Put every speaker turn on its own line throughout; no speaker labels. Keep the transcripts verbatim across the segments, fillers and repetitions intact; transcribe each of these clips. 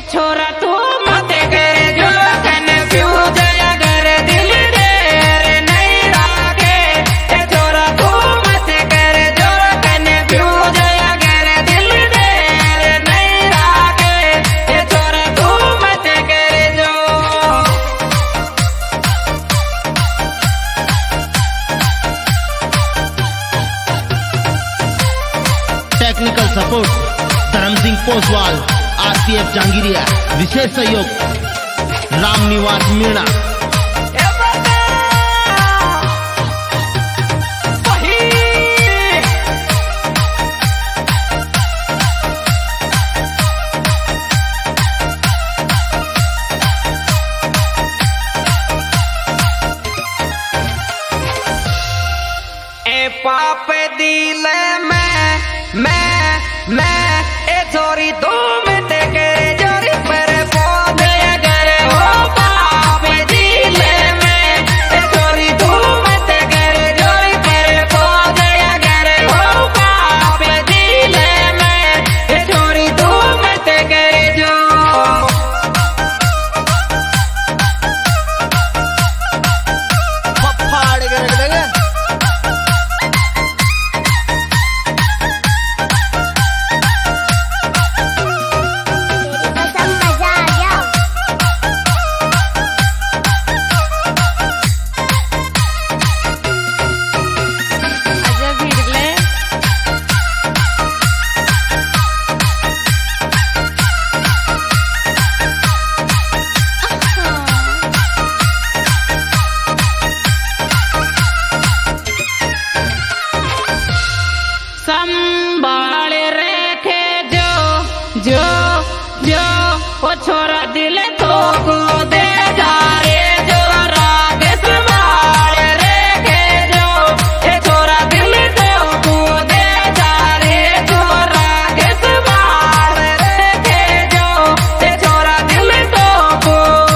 छोरा तू मत कर जो कन्फ्यूज अगर दिल देर नहीं राखे। ए छोरा तू मत कर जो कन्फ्यूज अगर दिल देर नहीं राखे। ए छोरा तू मत कर जो।
टेक्निकल सपोर्ट धर्म सिंह पोसवाल, आरपीएफ जहांगीरिया। विशेष सहयोग राम निवास मीणा।
ए पाप दिल में मैं मैं ए छोरी तू मत कर जोरी पर पौध अगर हो पाप दिल में। ए छोरी तू मत कर जोरी पर पौध अगर हो पाप दिल में। ए छोरी तू मत कर जो।
फाड़ के रख देंगे।
संभाल रखे जो जो जो वो छोरा दिल तो को दे जा रे जो राग संभाल रखे जो। ए छोरा दिल तो को दे जा रे जो राग संभाल रखे जो। ए छोरा दिल तो को।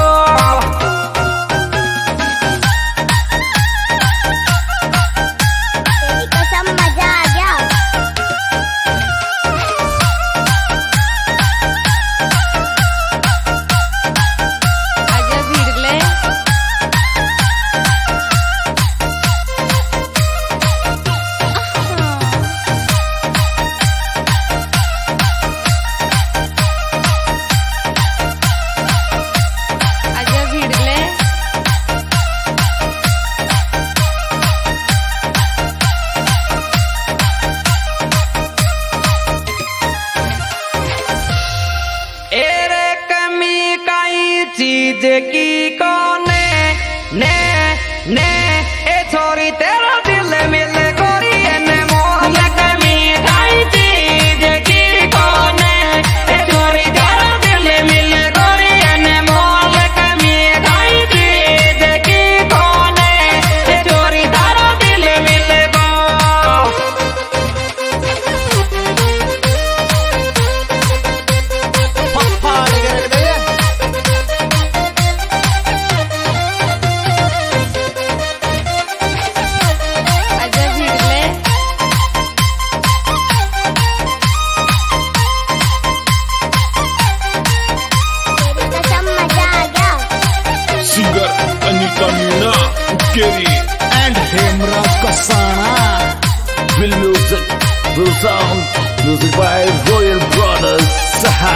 कसम मजा आ गया।
आजा भिड़ले। आजा भिड़ले। एरे कमी काई चीज की कोने ने ने। ए छोरी तेरा दिल मिल गोरी ने मोल कमी काई चीज की कोने। ए छोरी तेरा दिल मिल गोरी ने मोल कमी काई चीज की कोने। ए छोरी तेरा दिल मिल गो।
फाड़ के रख देंगे।
आजा भिड़ले।
कसम मजा आ गया।
सिंगर अनीता मीणा केरी
and Hemraj Kasana.
Will music will sound music by royal brothers सहा।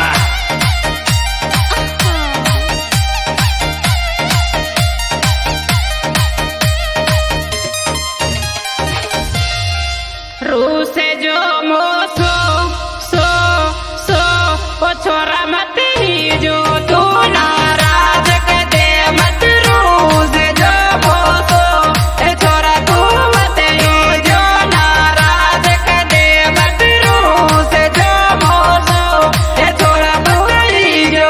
रू से जो मोसो सो सो वो छोरा मत ही जो तू नाराज कर दे मत। रू से जो मोसो ए छोरा तू मत ही जो नाराज कर दे मत। रू से जो मोसो ए छोरा तू ही जो।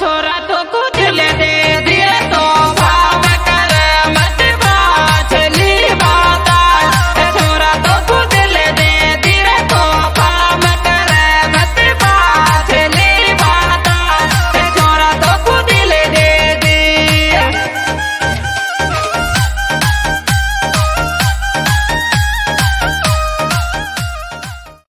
छोरा तो कुछ ले दे